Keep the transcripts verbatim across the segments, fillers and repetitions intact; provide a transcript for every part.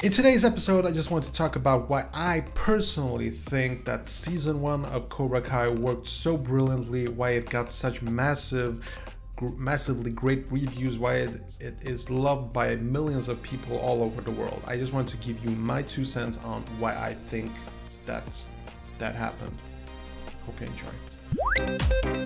In today's episode, I just want to talk about why I personally think that season one of Cobra Kai worked so brilliantly, why it got such massive, gr- massively great reviews, why it, it is loved by millions of people all over the world. I just want to give you my two cents on why I think that's, that happened. Hope you enjoy.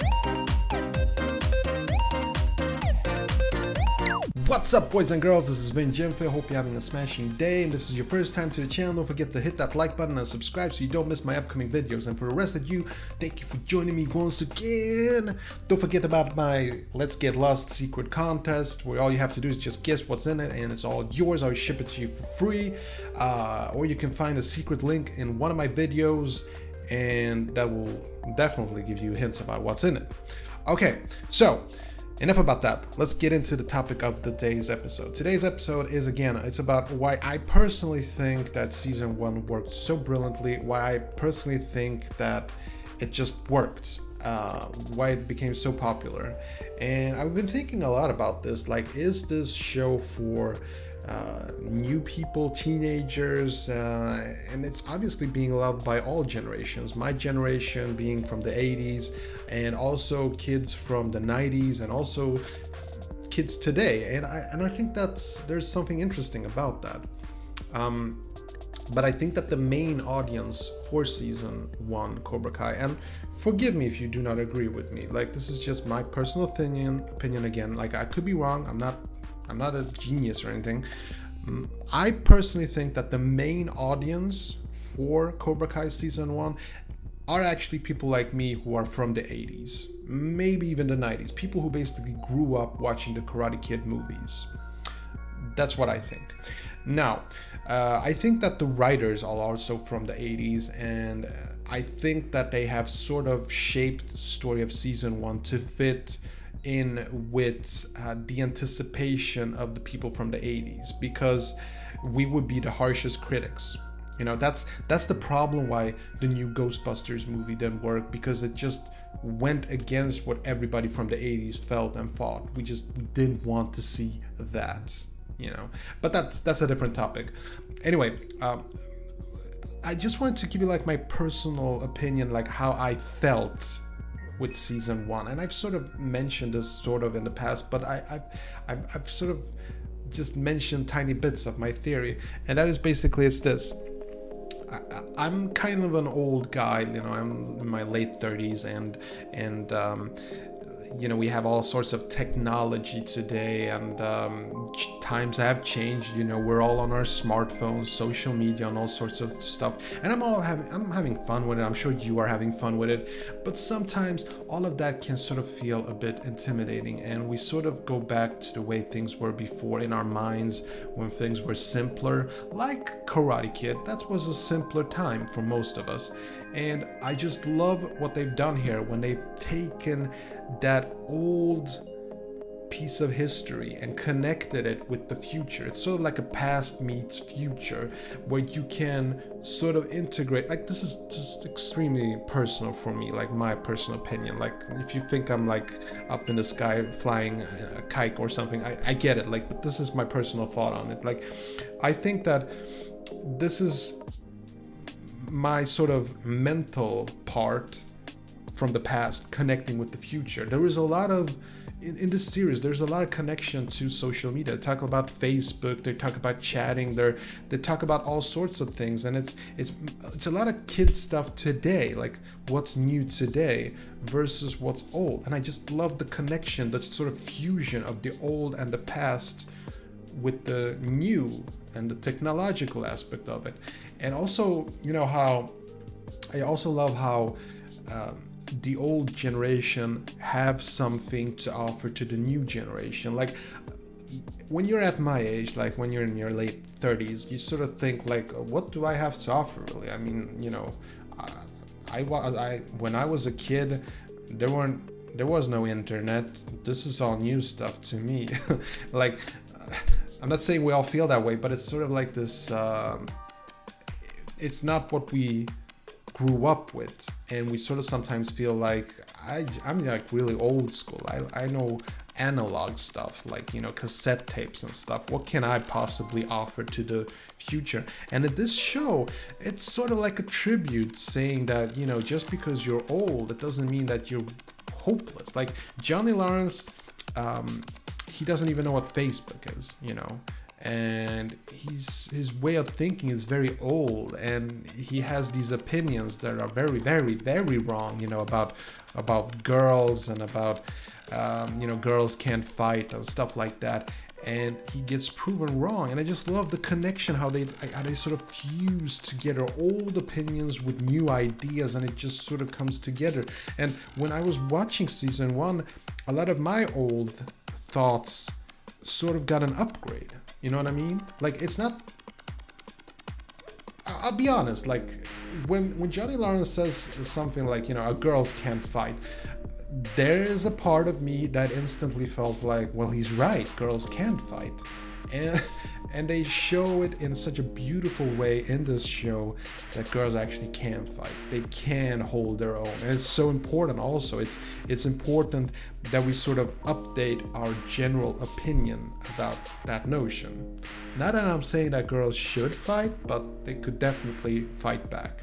What's up, boys and girls? This is Vin Jimfe. Hope you're having a smashing day, and this is your first time to the channel. Don't forget to hit that like button and subscribe so you don't miss my upcoming videos. And for the rest of you, thank you for joining me once again. Don't forget about my Let's Get Lost secret contest, where all you have to do is just guess what's in it, and it's all yours. I'll ship it to you for free, uh, or you can find a secret link in one of my videos, and that will definitely give you hints about what's in it. Okay, so enough about that. Let's get into the topic of today's episode. Today's episode is, again, it's about why I personally think that season one worked so brilliantly, why I personally think that it just worked, uh, why it became so popular. And I've been thinking a lot about this, like, is this show for uh, new people, teenagers, uh, and it's obviously being loved by all generations. My generation being from the eighties, and also kids from the nineties, and also kids today. And I and I think that's there's something interesting about that. Um, but I think that the main audience for season one Cobra Kai, and forgive me if you do not agree with me, like, this is just my personal opinion. Opinion again, like, I could be wrong. I'm not. I'm not a genius or anything. I personally think that the main audience for Cobra Kai season one are actually people like me who are from the eighties, maybe even the nineties, people who basically grew up watching the Karate Kid movies. That's what I think. Now, uh, I think that the writers are also from the eighties, and I think that they have sort of shaped the story of season one to fit in with uh, the anticipation of the people from the eighties, because we would be the harshest critics. You know, that's that's the problem why the new Ghostbusters movie didn't work, because it just went against what everybody from the eighties felt and thought. We just we didn't want to see that, you know. But that's that's a different topic. Anyway, um, I just wanted to give you like my personal opinion, like how I felt with season one. And I've sort of mentioned this sort of in the past, but I, I've, I've, I've sort of just mentioned tiny bits of my theory, and that is basically it's this. I, I'm kind of an old guy, you know, I'm in my late thirties, and, and, um, you know, we have all sorts of technology today, and um, times have changed. You know, we're all on our smartphones, social media, and all sorts of stuff. And I'm all having, I'm having fun with it. I'm sure you are having fun with it. But sometimes all of that can sort of feel a bit intimidating, and we sort of go back to the way things were before in our minds, when things were simpler, like Karate Kid. That was a simpler time for most of us. And I just love what they've done here when they've taken that old piece of history and connected it with the future. It's sort of like a past meets future, where you can sort of integrate, like, this is just extremely personal for me, like my personal opinion. Like, if you think I'm like up in the sky flying a kite or something, I, I get it, like, but this is my personal thought on it. Like, I think that this is my sort of mental part from the past connecting with the future. There is a lot of, in, in this series, there's a lot of connection to social media. They talk about Facebook, they talk about chatting, they they talk about all sorts of things, and it's it's it's a lot of kid stuff today, like what's new today versus what's old. And I just love the connection, the sort of fusion of the old and the past with the new and the technological aspect of it. And also, you know, how I also love how um, the old generation have something to offer to the new generation. Like, when you're at my age, like when you're in your late thirties, you sort of think like, what do I have to offer, really? I mean, you know, I, I, I when I was a kid, there weren't there was no internet. This is all new stuff to me. Like, I'm not saying we all feel that way, but it's sort of like this, um, it's not what we grew up with, and we sort of sometimes feel like I, I'm like really old school. I, I know analog stuff, like, you know, cassette tapes and stuff. What can I possibly offer to the future? And in this show, it's sort of like a tribute, saying that, you know, just because you're old, it doesn't mean that you're hopeless. Like Johnny Lawrence, um, he doesn't even know what Facebook is, you know, and he's his way of thinking is very old, and he has these opinions that are very, very, very wrong, you know, about about girls and about um, you know, girls can't fight and stuff like that. And he gets proven wrong, and I just love the connection, how they how they sort of fuse together old opinions with new ideas, and it just sort of comes together. And when I was watching season one, a lot of my old thoughts sort of got an upgrade. You know what I mean? Like, it's not, I'll be honest, like when when Johnny Lawrence says something like, you know, girls can't fight, there is a part of me that instantly felt like, well, he's right, girls can fight. And and they show it in such a beautiful way in this show, that girls actually can fight. They can hold their own. And it's so important also. It's it's important that we sort of update our general opinion about that notion. Not that I'm saying that girls should fight, but they could definitely fight back.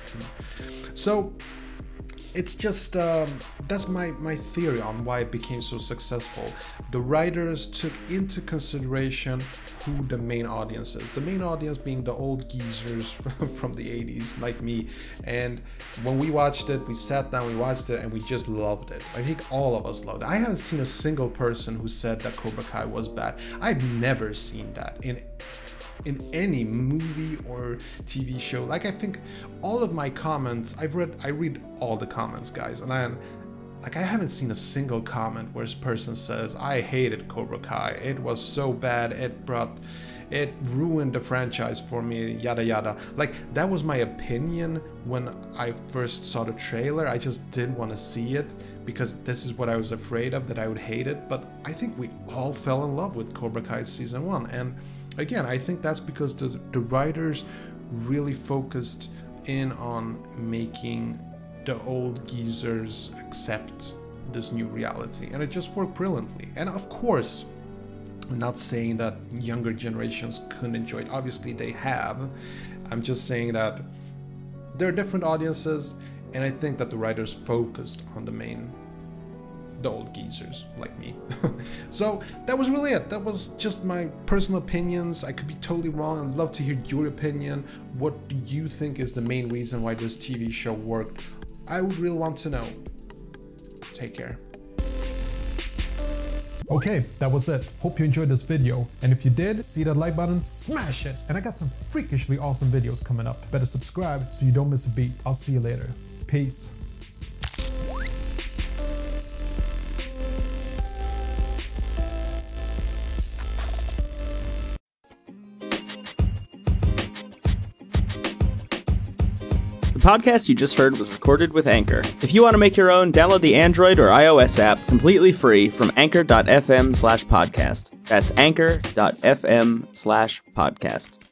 So it's just, um, that's my, my theory on why it became so successful. The writers took into consideration who the main audience is. The main audience being the old geezers from the eighties, like me. And when we watched it, we sat down, we watched it, and we just loved it. I think all of us loved it. I haven't seen a single person who said that Cobra Kai was bad. I've never seen that in in any movie or T V show. Like, I think all of my comments, I've read, I read all the comments, guys, and I, like, I haven't seen a single comment where a person says, I hated Cobra Kai, it was so bad, it brought, it ruined the franchise for me, yada yada. Like, that was my opinion when I first saw the trailer. I just didn't want to see it, because this is what I was afraid of, that I would hate it. But I think we all fell in love with Cobra Kai season one. And again, I think that's because the, the writers really focused in on making the old geezers accept this new reality, and it just worked brilliantly. And of course, I'm not saying that younger generations couldn't enjoy it. Obviously they have. I'm just saying that there are different audiences, and I think that the writers focused on the main, the old geezers like me. So that was really it. That was just my personal opinions. I could be totally wrong. I'd love to hear your opinion. What do you think is the main reason why this T V show worked? I would really want to know. Take care. Okay, that was it. Hope you enjoyed this video. And if you did, see that like button, smash it. And I got some freakishly awesome videos coming up. Better subscribe so you don't miss a beat. I'll see you later. Peace. The podcast you just heard was recorded with Anchor. If you want to make your own, download the Android or iOS app completely free from anchor dot f m slash podcast. That's anchor dot f m slash podcast.